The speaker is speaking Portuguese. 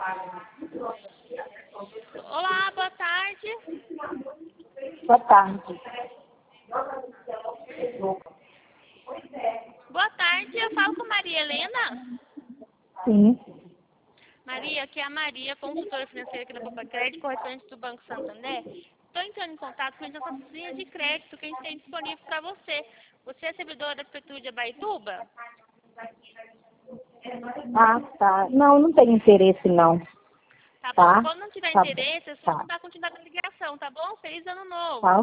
Olá, boa tarde. Boa tarde. Boa tarde, eu falo com Maria Helena. Sim. Maria, aqui é a Maria, consultora financeira aqui da Poupa Crédito, correspondente do Banco Santander. Estou entrando em contato com as nossas linhas de crédito que a gente tem disponível para você. Você é servidora da Prefeitura de Abaituba? Ah, tá. Não tenho interesse, não. Tá bom? Tá? Quando não tiver Tá bom. interesse, é só Tá. dar continuidade da ligação, tá bom? Feliz ano novo! Tá.